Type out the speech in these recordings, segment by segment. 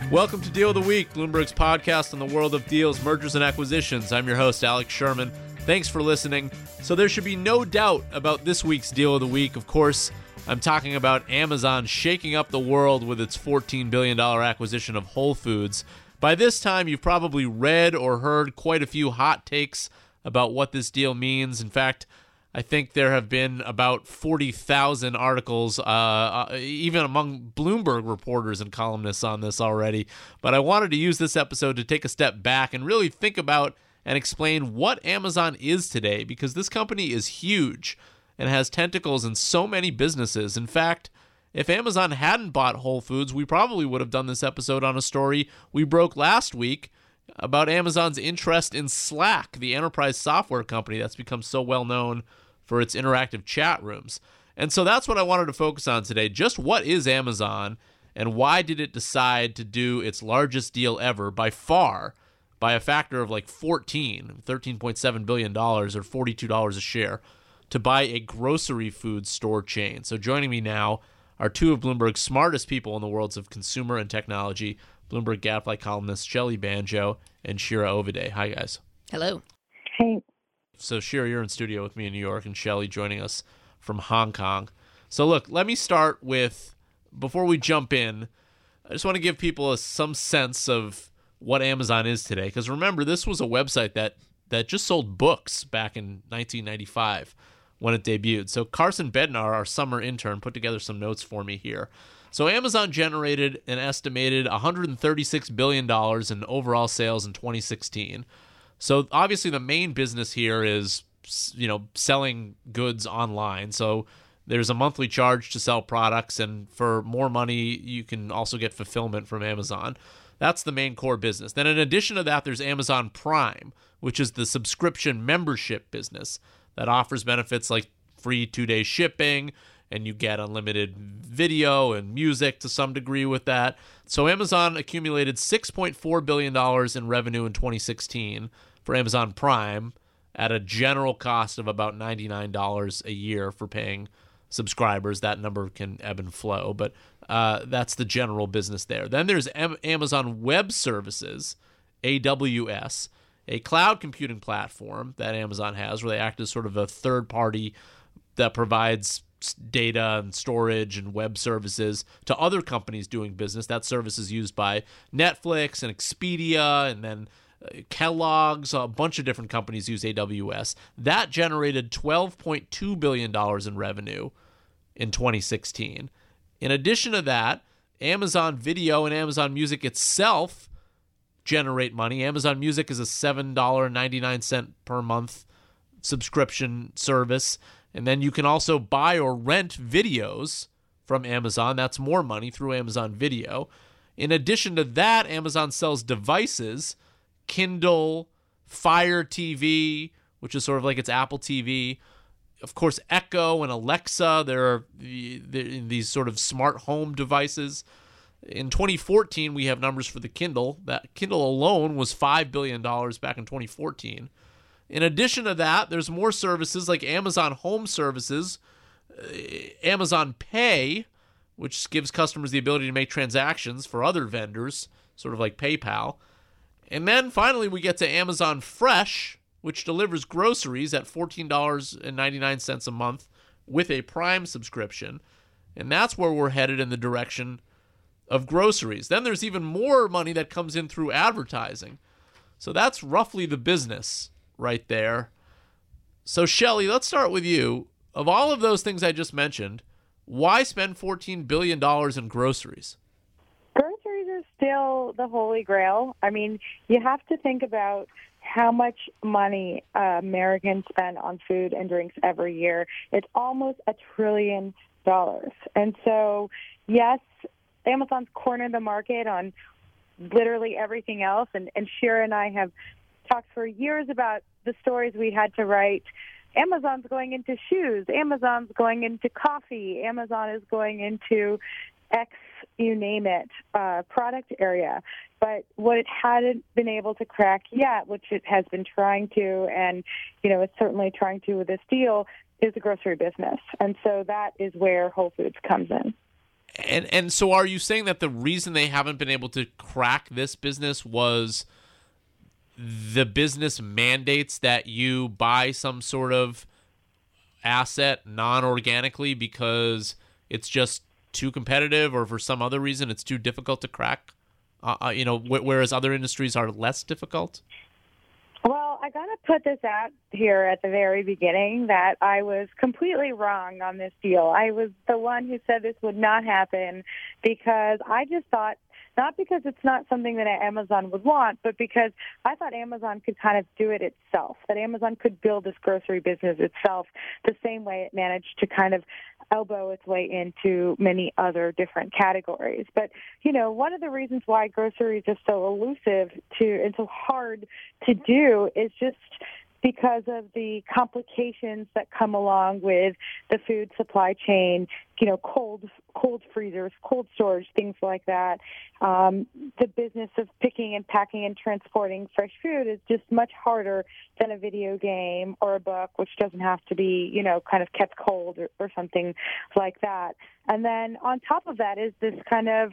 Welcome to Deal of the Week, Bloomberg's podcast on the world of deals, mergers, and acquisitions. I'm your host, Alex Sherman. Thanks for listening. So there should be no doubt about this week's Deal of the Week. Of course, I'm talking about Amazon shaking up the world with its $14 billion acquisition of Whole Foods. By this time, you've probably read or heard quite a few hot takes about what this deal means. In fact, I think there have been about 40,000 articles, even among Bloomberg reporters and columnists on this already. But I wanted to use this episode to take a step back and really think about and explain what Amazon is today, because this company is huge and has tentacles in so many businesses. In fact, if Amazon hadn't bought Whole Foods, we probably would have done this episode on a story we broke last week about Amazon's interest in Slack, the enterprise software company that's become so well known for its interactive chat rooms. And so that's what I wanted to focus on today. Just what is Amazon and why did it decide to do its largest deal ever by far, by a factor of like $13.7 billion or $42 a share, to buy a grocery food store chain. So joining me now are two of Bloomberg's smartest people in the worlds of consumer and technology, Bloomberg Gadfly columnists Shelly Banjo and Shira Ovide. Hi, guys. Hello. Hey. So, Shira, you're in studio with me in New York, and Shelly joining us from Hong Kong. So, look, let me start with, before we jump in, I just want to give people some sense of what Amazon is today. Because remember, this was a website that just sold books back in 1995 when it debuted. So Carson Bednar, our summer intern, put together some notes for me here. So Amazon generated an estimated $136 billion in overall sales in 2016. So obviously the main business here is, selling goods online. So there's a monthly charge to sell products, and for more money, you can also get fulfillment from Amazon. That's the main core business. Then in addition to that, there's Amazon Prime, which is the subscription membership business that offers benefits like free 2-day shipping, and you get unlimited video and music to some degree with that. So Amazon accumulated $6.4 billion in revenue in 2016 for Amazon Prime at a general cost of about $99 a year for paying subscribers. That number can ebb and flow, but that's the general business there. Then there's Amazon Web Services, AWS, a cloud computing platform that Amazon has where they act as sort of a third party that provides data and storage and web services to other companies doing business. That service is used by Netflix and Expedia, and then Kellogg's. A bunch of different companies use AWS. That generated $12.2 billion in revenue in 2016. In addition to that, Amazon Video and Amazon Music itself generate money. Amazon Music is a $7.99 per month subscription service. And then you can also buy or rent videos from Amazon. That's more money through Amazon Video. In addition to that, Amazon sells devices, Kindle, Fire TV, which is sort of like its Apple TV. Of course, Echo and Alexa, they're these sort of smart home devices. In 2014, we have numbers for the Kindle. That Kindle alone was $5 billion back in 2014. In addition to that, there's more services like Amazon Home Services, Amazon Pay, which gives customers the ability to make transactions for other vendors, sort of like PayPal. And then finally, we get to Amazon Fresh, which delivers groceries at $14.99 a month with a Prime subscription. And that's where we're headed in the direction of groceries. Then there's even more money that comes in through advertising. So that's roughly the business right there. So Shelly, let's start with you. Of all of those things I just mentioned, why spend $14 billion in groceries? Groceries are still the holy grail. I mean, you have to think about how much money Americans spend on food and drinks every year. It's almost $1 trillion. And so, yes, Amazon's cornered the market on literally everything else. And Shira and I have talked for years about the stories we had to write. Amazon's going into shoes. Amazon's going into coffee. Amazon is going into X, you name it, product area. But what it hadn't been able to crack yet, which it has been trying to, and, it's certainly trying to with this deal, is the grocery business. And so that is where Whole Foods comes in. And so are you saying that the reason they haven't been able to crack this business was the business mandates that you buy some sort of asset non-organically because it's just too competitive, or for some other reason it's too difficult to crack? Whereas other industries are less difficult? Well, I got to put this out here at the very beginning that I was completely wrong on this deal. I was the one who said this would not happen because I just thought, not because it's not something that Amazon would want, but because I thought Amazon could kind of do it itself, that Amazon could build this grocery business itself the same way it managed to kind of elbow its way into many other different categories. But, one of the reasons why groceries is so elusive and so hard to do is just because of the complications that come along with the food supply chain, cold freezers, cold storage, things like that. The business of picking and packing and transporting fresh food is just much harder than a video game or a book, which doesn't have to be, kind of kept cold or something like that. And then on top of that is this kind of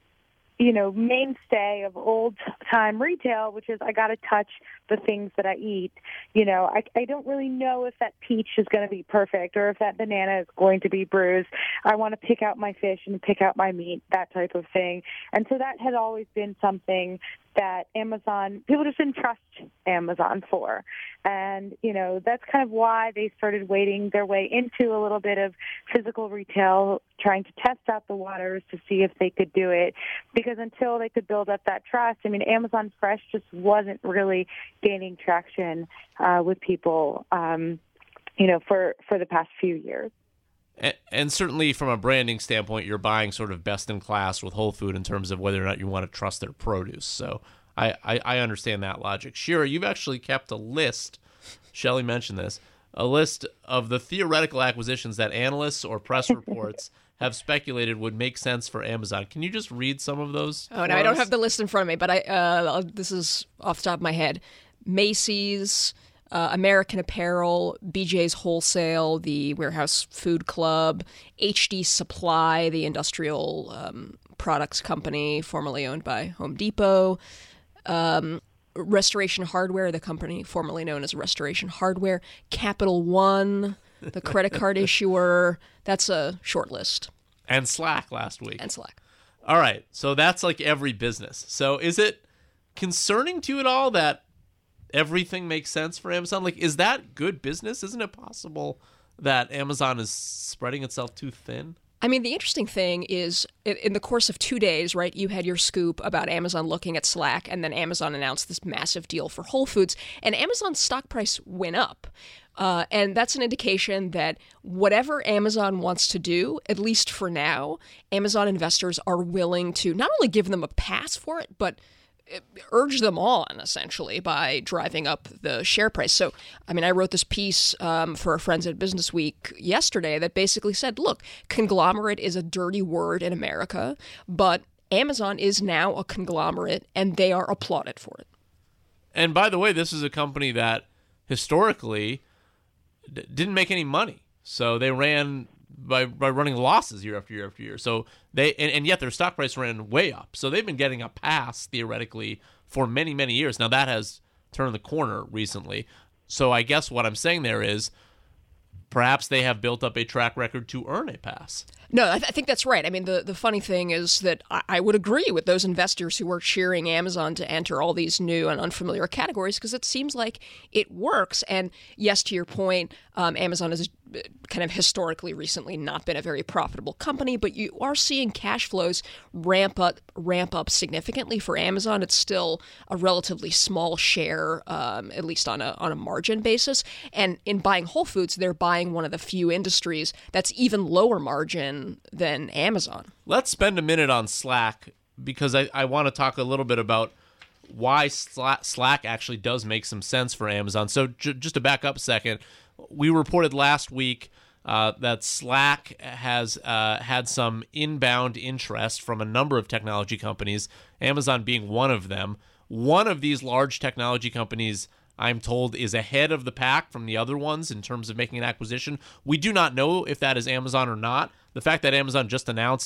mainstay of old-time retail, which is I got to touch the things that I eat. I don't really know if that peach is going to be perfect or if that banana is going to be bruised. I want to pick out my fish and pick out my meat, that type of thing. And so that has always been something that people just didn't trust Amazon for. And, that's kind of why they started wading their way into a little bit of physical retail, trying to test out the waters to see if they could do it. Because until they could build up that trust, Amazon Fresh just wasn't really gaining traction with people, for the past few years. And certainly from a branding standpoint, you're buying sort of best in class with Whole Food in terms of whether or not you want to trust their produce. So I understand that logic. Shira, you've actually kept a list, Shelley mentioned this, a list of the theoretical acquisitions that analysts or press reports have speculated would make sense for Amazon. Can you just read some of those? Oh, no, I don't have the list in front of me, but this is off the top of my head. Macy's, American Apparel, BJ's Wholesale, the Warehouse Food Club, HD Supply, the industrial products company formerly owned by Home Depot, Restoration Hardware, the company formerly known as Restoration Hardware, Capital One, the credit card issuer. That's a short list. And Slack last week. And Slack. All right, so that's like every business. So is it concerning to you at all that everything makes sense for Amazon? Like, is that good business? Isn't it possible that Amazon is spreading itself too thin? The interesting thing is, in the course of 2 days, right, you had your scoop about Amazon looking at Slack, and then Amazon announced this massive deal for Whole Foods, and Amazon's stock price went up. And that's an indication that whatever Amazon wants to do, at least for now, Amazon investors are willing to not only give them a pass for it, but urge them on, essentially, by driving up the share price. So, I wrote this piece for our friends at Business Week yesterday that basically said, look, conglomerate is a dirty word in America, but Amazon is now a conglomerate, and they are applauded for it. And by the way, this is a company that historically didn't make any money. So they ran by running losses year after year after year. So and yet their stock price ran way up. So they've been getting a pass theoretically for many, many years. Now that has turned the corner recently. So I guess what I'm saying there is perhaps they have built up a track record to earn a pass. No, I think that's right. The funny thing is that I would agree with those investors who are cheering Amazon to enter all these new and unfamiliar categories because it seems like it works. And yes, to your point, Amazon has kind of historically recently not been a very profitable company, but you are seeing cash flows ramp up significantly for Amazon. It's still a relatively small share, at least on a margin basis. And in buying Whole Foods, they're buying one of the few industries that's even lower margin than Amazon. Let's spend a minute on Slack because I want to talk a little bit about why Slack actually does make some sense for Amazon. So just to back up a second, we reported last week that Slack has had some inbound interest from a number of technology companies, Amazon being one of them. One of these large technology companies, I'm told, is ahead of the pack from the other ones in terms of making an acquisition. We do not know if that is Amazon or not. The fact that Amazon just announced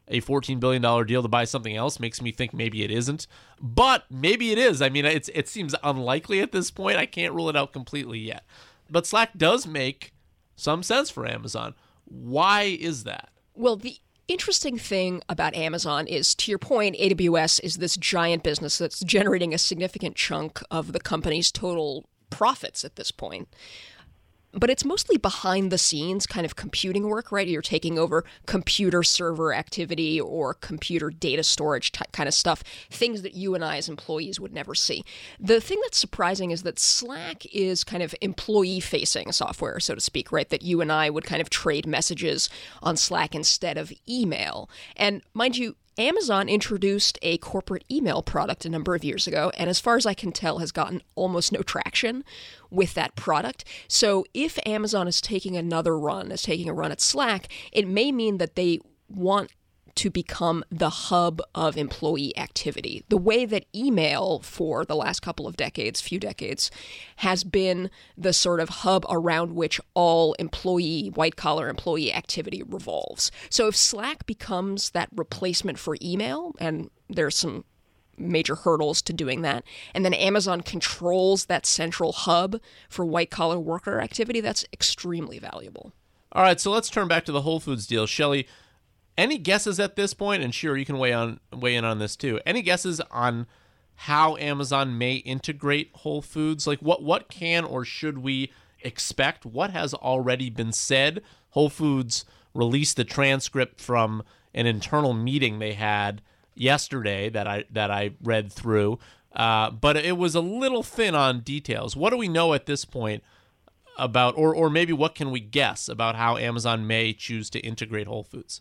a $14 billion deal to buy something else makes me think maybe it isn't. But maybe it is. I mean, it seems unlikely at this point. I can't rule it out completely yet. But Slack does make some sense for Amazon. Why is that? Well, the interesting thing about Amazon is, to your point, AWS is this giant business that's generating a significant chunk of the company's total profits at this point. But it's mostly behind the scenes kind of computing work, right? You're taking over computer server activity or computer data storage kind of stuff, things that you and I as employees would never see. The thing that's surprising is that Slack is kind of employee-facing software, so to speak, right? That you and I would kind of trade messages on Slack instead of email. And mind you, Amazon introduced a corporate email product a number of years ago, and as far as I can tell, has gotten almost no traction with that product. So if Amazon is taking a run at Slack, it may mean that they want to become the hub of employee activity. The way that email for the last few decades, has been the sort of hub around which all white-collar employee activity revolves. So if Slack becomes that replacement for email, and there's some major hurdles to doing that, and then Amazon controls that central hub for white-collar worker activity, that's extremely valuable. All right, so let's turn back to the Whole Foods deal. Shelley, any guesses at this point? And sure, you can weigh in on this too. Any guesses on how Amazon may integrate Whole Foods? Like what can or should we expect? What has already been said? Whole Foods released the transcript from an internal meeting they had yesterday that I read through, but it was a little thin on details. What do we know at this point about, or maybe what can we guess about how Amazon may choose to integrate Whole Foods?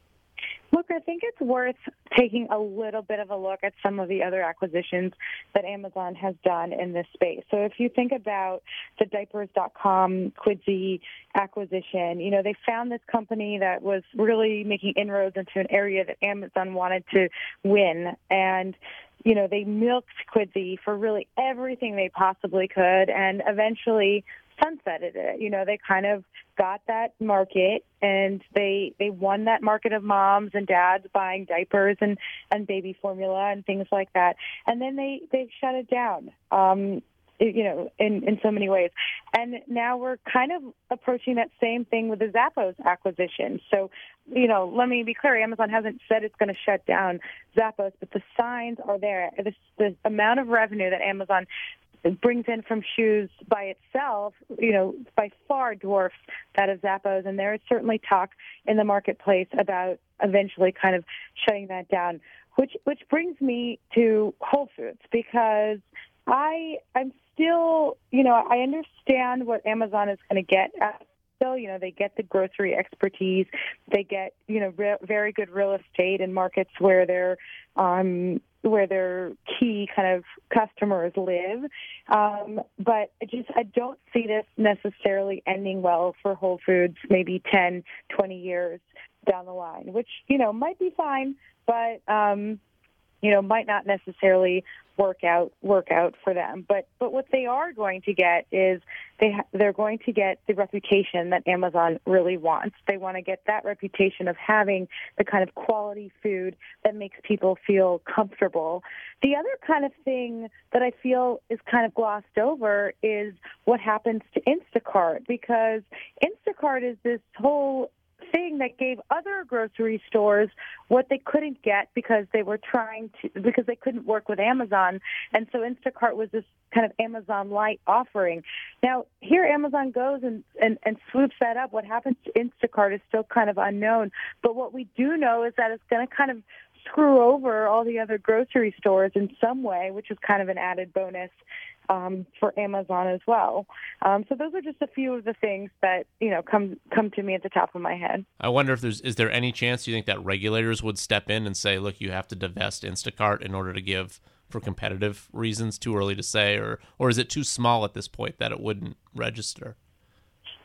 Look, I think it's worth taking a little bit of a look at some of the other acquisitions that Amazon has done in this space. So if you think about the Diapers.com Quidsy acquisition, they found this company that was really making inroads into an area that Amazon wanted to win. And they milked Quidsy for really everything they possibly could, and eventually sunsetted it. They kind of got that market, and they won that market of moms and dads buying diapers and baby formula and things like that. And then they shut it down, in so many ways. And now we're kind of approaching that same thing with the Zappos acquisition. So, let me be clear, Amazon hasn't said it's going to shut down Zappos, but the signs are there. The amount of revenue that Amazon brings in from shoes by itself, by far dwarfs that of Zappos. And there is certainly talk in the marketplace about eventually kind of shutting that down, which brings me to Whole Foods, because I'm still, I understand what Amazon is going to get at. Still, they get the grocery expertise. They get, very good real estate in markets where their key kind of customers live. But I don't see this necessarily ending well for Whole Foods maybe 10, 20 years down the line, which, might be fine, but, might not necessarily work out for them. But what they are going to get is they're going to get the reputation that Amazon really wants. They want to get that reputation of having the kind of quality food that makes people feel comfortable. The other kind of thing that I feel is kind of glossed over is what happens to Instacart, because Instacart is this whole thing that gave other grocery stores what they couldn't get because they couldn't work with Amazon. And so Instacart was this kind of Amazon light offering. Now, here Amazon goes and swoops that up. What happens to Instacart is still kind of unknown. But what we do know is that it's going to kind of screw over all the other grocery stores in some way, which is kind of an added bonus for Amazon as well. So those are just a few of the things that, come to me at the top of my head. I wonder if is there any chance you think that regulators would step in and say, look, you have to divest Instacart in order to give for competitive reasons? Too early to say, or is it too small at this point that it wouldn't register?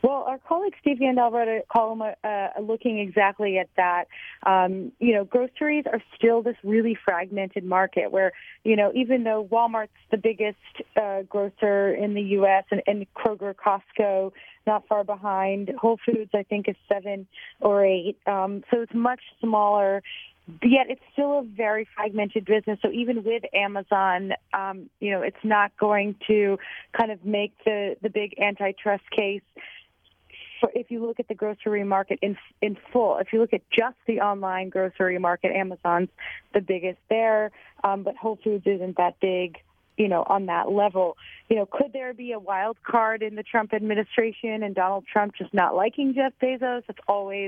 Well, our colleague Steve Gandel wrote a column looking exactly at that. Groceries are still this really fragmented market where, even though Walmart's the biggest grocer in the U.S. and Kroger, Costco, not far behind, Whole Foods, I think, is 7 or 8. So it's much smaller. Yet it's still a very fragmented business. So even with Amazon, it's not going to kind of make the big antitrust case. If you look at the grocery market in full, if you look at just the online grocery market, Amazon's the biggest there, but Whole Foods isn't that big, on that level. Could there be a wild card in the Trump administration and Donald Trump just not liking Jeff Bezos? It's always,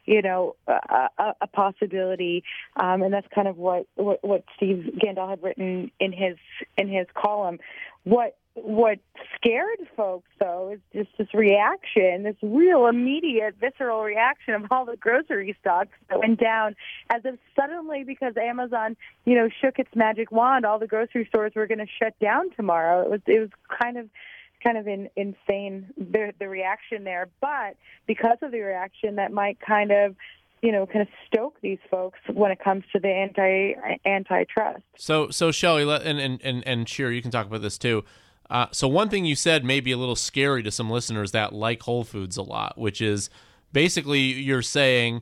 a possibility, and that's kind of what Steve Gandel had written in his column. What scared folks, though, is just this reaction, this real immediate, visceral reaction of all the grocery stocks that went down as if suddenly, because Amazon, shook its magic wand, all the grocery stores were going to shut down tomorrow. It was kind of insane, the reaction there. But because of the reaction, that might kind of stoke these folks when it comes to the antitrust. So Shelley, and Shira, you can talk about this too. So one thing you said may be a little scary to some listeners that like Whole Foods a lot, which is basically you're saying,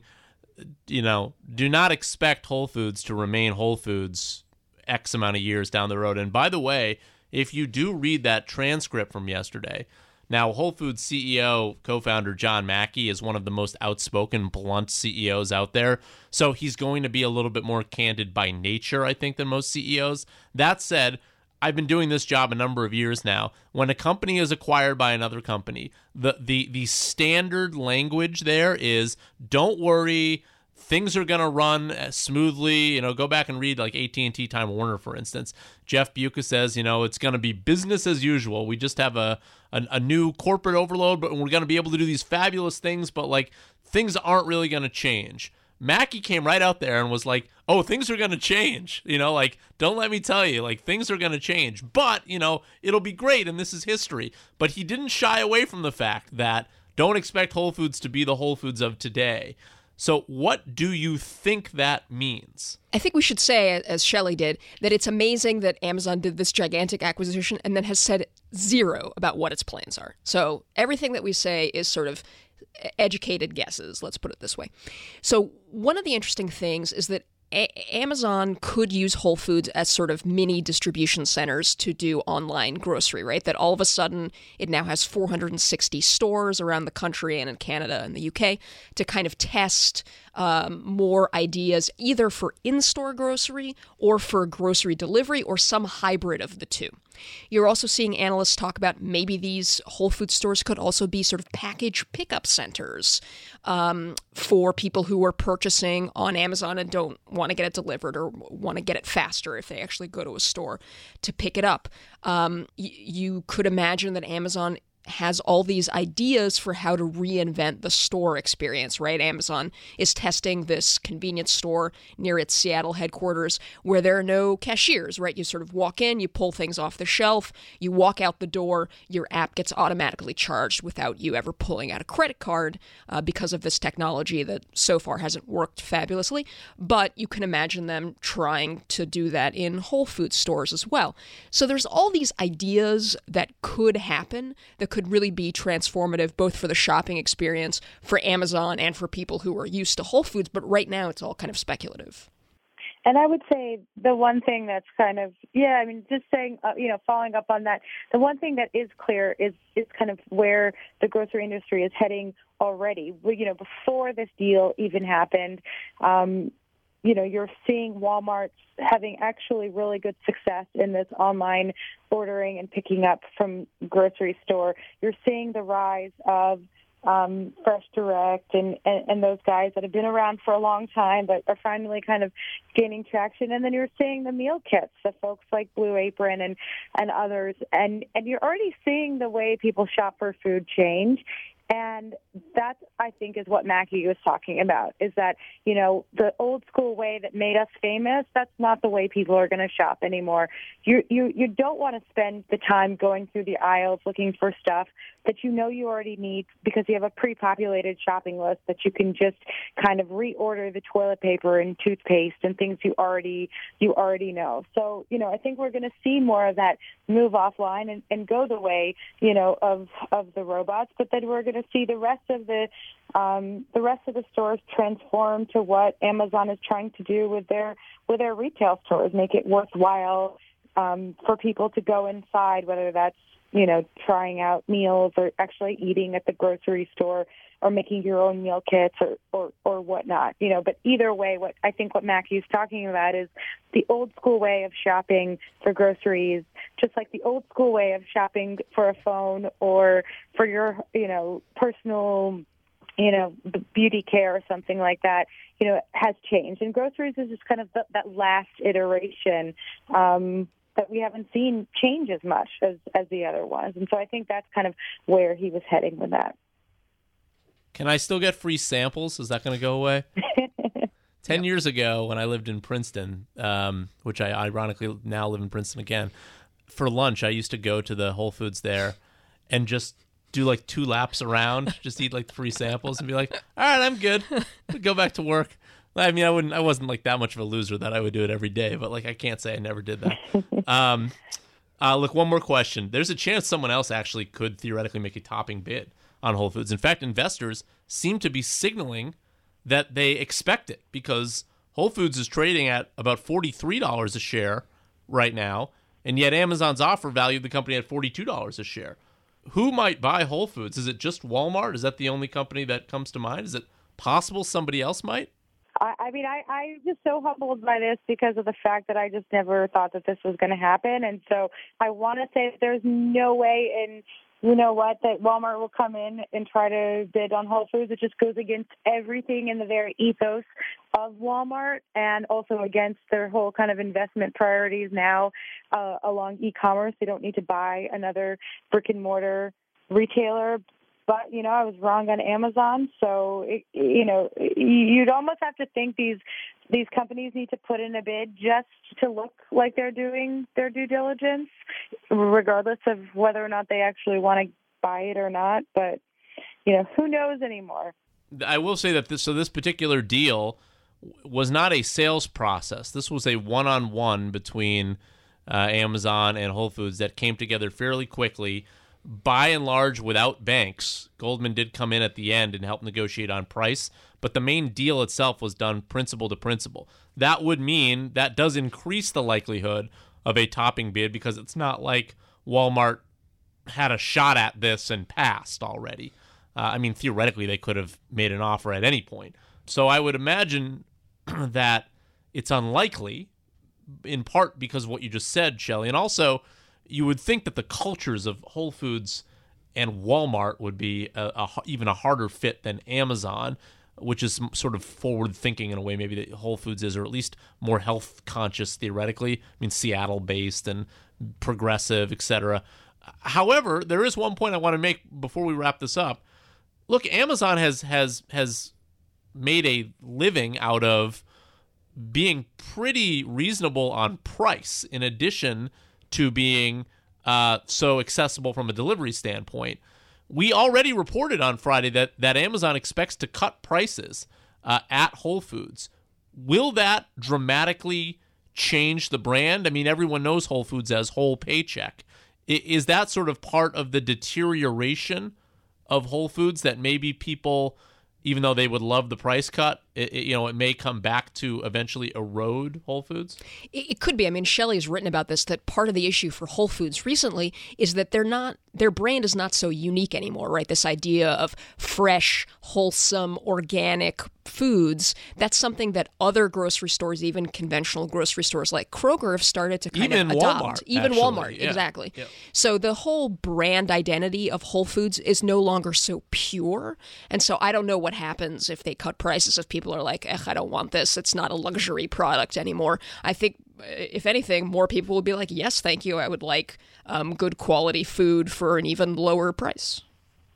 do not expect Whole Foods to remain Whole Foods X amount of years down the road. And by the way, if you do read that transcript from yesterday, now Whole Foods CEO, co-founder John Mackey is one of the most outspoken, blunt CEOs out there. So he's going to be a little bit more candid by nature, I think, than most CEOs. That said, I've been doing this job a number of years now. When a company is acquired by another company, the standard language there is, don't worry, things are going to run smoothly. Go back and read like AT&T Time Warner, for instance. Jeff Buka says, it's going to be business as usual. We just have a new corporate overload, but we're going to be able to do these fabulous things, but like things aren't really going to change. Mackey came right out there and was like, oh, things are going to change. Don't let me tell you, things are going to change. But, it'll be great, and this is history. But he didn't shy away from the fact that don't expect Whole Foods to be the Whole Foods of today. So what do you think that means? I think we should say, as Shelley did, that it's amazing that Amazon did this gigantic acquisition and then has said zero about what its plans are. So everything that we say is sort of educated guesses, let's put it this way. So one of the interesting things is that Amazon could use Whole Foods as sort of mini distribution centers to do online grocery, right? That all of a sudden it now has 460 stores around the country and in Canada and the UK to kind of test more ideas either for in-store grocery or for grocery delivery or some hybrid of the two. You're also seeing analysts talk about maybe these Whole Foods stores could also be sort of package pickup centers for people who are purchasing on Amazon and don't want to get it delivered or want to get it faster if they actually go to a store to pick it up. You could imagine that Amazon has all these ideas for how to reinvent the store experience, right? Amazon is testing this convenience store near its Seattle headquarters where there are no cashiers, right? You sort of walk in, you pull things off the shelf, you walk out the door, your app gets automatically charged without you ever pulling out a credit card because of this technology that so far hasn't worked fabulously. But you can imagine them trying to do that in Whole Foods stores as well. So there's all these ideas that could happen that could really be transformative both for the shopping experience, for Amazon, and for people who are used to Whole Foods. But right now, it's all kind of speculative. And I would say the one thing that's kind of, just saying, following up on that, the one thing that is clear is kind of where the grocery industry is heading already. Before this deal even happened, you're seeing Walmart having actually really good success in this online ordering and picking up from grocery store. You're seeing the rise of Fresh Direct and those guys that have been around for a long time but are finally kind of gaining traction. And then you're seeing the meal kits, the folks like Blue Apron and others. And you're already seeing the way people shop for food change. And that, I think, is what Mackie was talking about, is that, the old school way that made us famous, that's not the way people are going to shop anymore. You don't want to spend the time going through the aisles looking for stuff that you already need because you have a pre-populated shopping list that you can just kind of reorder the toilet paper and toothpaste and things you already know. So, I think we're going to see more of that move offline and go the way, of the robots, but then we're going to see the rest of the stores transform to what Amazon is trying to do with their retail stores, make it worthwhile for people to go inside, whether that's trying out meals or actually eating at the grocery store or making your own meal kits or whatnot. But either way, what Mackie's talking about is the old school way of shopping for groceries, just like the old school way of shopping for a phone or for your, personal, beauty care or something like that, has changed. And groceries is just kind of that last iteration that we haven't seen change as much as the other ones. And so I think that's kind of where he was heading with that. Can I still get free samples? Is that going to go away? 10 years ago, when I lived in Princeton, which I ironically now live in Princeton again, for lunch, I used to go to the Whole Foods there and just do like 2 laps around, just eat like free samples and be like, all right, I'm good. Go back to work. I mean, I wasn't like that much of a loser that I would do it every day, but like I can't say I never did that. Look, one more question. There's a chance someone else actually could theoretically make a topping bid on Whole Foods. In fact, investors seem to be signaling that they expect it because Whole Foods is trading at about $43 a share right now, and yet Amazon's offer valued the company at $42 a share. Who might buy Whole Foods? Is it just Walmart? Is that the only company that comes to mind? Is it possible somebody else might? I'm just so humbled by this because of the fact that I just never thought that this was going to happen. And so I want to say that there's no way that Walmart will come in and try to bid on Whole Foods. It just goes against everything in the very ethos of Walmart and also against their whole kind of investment priorities now along e-commerce. They don't need to buy another brick and mortar retailer. But, I was wrong on Amazon. So, you'd almost have to think these companies need to put in a bid just to look like they're doing their due diligence, regardless of whether or not they actually want to buy it or not. But, who knows anymore? I will say that this particular deal was not a sales process. This was a one-on-one between Amazon and Whole Foods that came together fairly quickly. By and large, without banks. Goldman did come in at the end and help negotiate on price, but the main deal itself was done principal to principal. That would mean that does increase the likelihood of a topping bid because it's not like Walmart had a shot at this and passed already. Theoretically, they could have made an offer at any point. So I would imagine that it's unlikely, in part because of what you just said, Shelley, and also you would think that the cultures of Whole Foods and Walmart would be even a harder fit than Amazon, which is sort of forward-thinking in a way maybe that Whole Foods is, or at least more health-conscious theoretically. Seattle-based and progressive, etc. However, there is one point I want to make before we wrap this up. Look, Amazon has made a living out of being pretty reasonable on price, in addition to being so accessible from a delivery standpoint. We already reported on Friday that Amazon expects to cut prices at Whole Foods. Will that dramatically change the brand? Everyone knows Whole Foods as Whole Paycheck. Is that sort of part of the deterioration of Whole Foods that maybe people, even though they would love the price cut, it may come back to eventually erode Whole Foods? It could be. Shelley's written about this, that part of the issue for Whole Foods recently is that their brand is not so unique anymore, right? This idea of fresh, wholesome, organic foods, that's something that other grocery stores, even conventional grocery stores like Kroger, have started to kind of adopt. Even Walmart, yeah. Exactly. Yeah. So the whole brand identity of Whole Foods is no longer so pure. And so I don't know what happens if they cut prices, if people are like, I don't want this. It's not a luxury product anymore. I think, if anything, more people would be like, yes, thank you. I would like good quality food for an even lower price.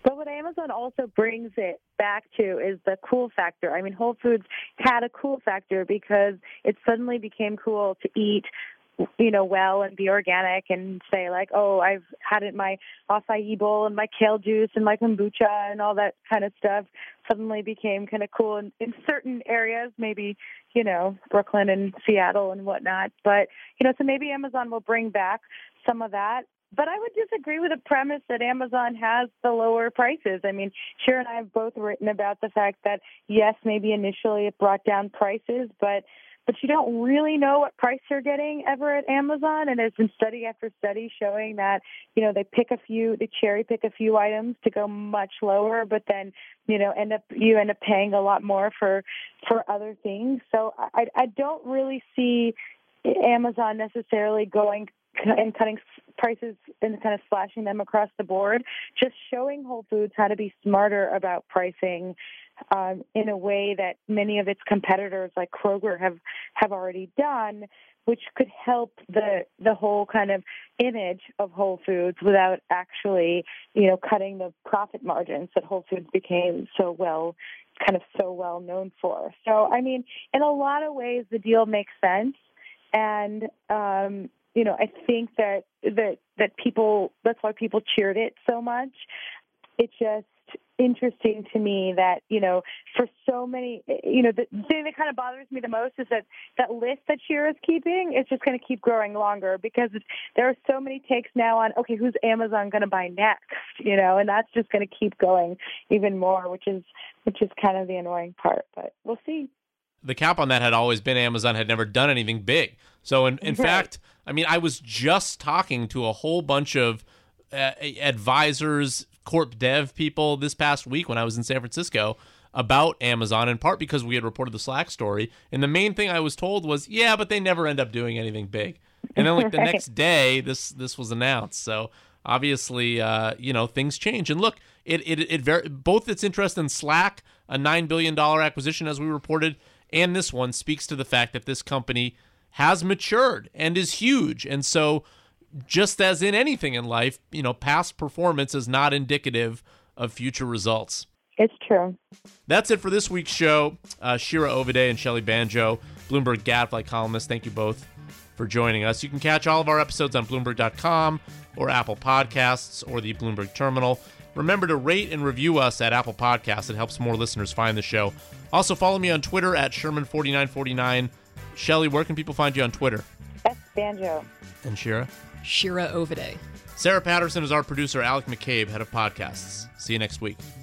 But what Amazon also brings it back to is the cool factor. I mean, Whole Foods had a cool factor because it suddenly became cool to eat, well and be organic and say like, oh, I've had it my acai bowl and my kale juice and my kombucha and all that kind of stuff suddenly became kind of cool in certain areas, maybe, Brooklyn and Seattle and whatnot. But, so maybe Amazon will bring back some of that. But I would disagree with the premise that Amazon has the lower prices. I mean, Shira and I have both written about the fact that, yes, maybe initially it brought down prices, but you don't really know what price you're getting ever at Amazon. And there's been study after study showing that, they cherry pick a few items to go much lower, but then, you end up paying a lot more for other things. So I don't really see Amazon necessarily going and cutting prices and kind of slashing them across the board, just showing Whole Foods how to be smarter about pricing in a way that many of its competitors like Kroger have already done, which could help the whole kind of image of Whole Foods without actually, cutting the profit margins that Whole Foods became so well known for. So, I mean, in a lot of ways, the deal makes sense. And, I think that people, that's why people cheered it so much. It's just interesting to me that, for so many, the thing that kind of bothers me the most is that list that Shira is keeping is just going to keep growing longer because there are so many takes now on, okay, who's Amazon going to buy next, and that's just going to keep going even more, which is kind of the annoying part, but we'll see. The cap on that had always been Amazon had never done anything big. So in fact, I mean, I was just talking to a whole bunch of advisors, corp dev people this past week when I was in San Francisco about Amazon, in part because we had reported the Slack story. And the main thing I was told was, yeah, but they never end up doing anything big. And then like the next day, this was announced. So obviously, things change. And look, both its interest in Slack, a $9 billion acquisition, as we reported, and this one speaks to the fact that this company has matured and is huge. And so just as in anything in life, past performance is not indicative of future results. It's true. That's it for this week's show. Shira Ovide and Shelley Banjo, Bloomberg Gadfly columnists, thank you both for joining us. You can catch all of our episodes on Bloomberg.com or Apple Podcasts or the Bloomberg Terminal. Remember to rate and review us at Apple Podcasts. It helps more listeners find the show. Also, follow me on Twitter at Sherman4949. Shelley, where can people find you on Twitter? Banjo. And Shira? Shira Ovide. Sarah Patterson is our producer. Alec McCabe, head of podcasts. See you next week.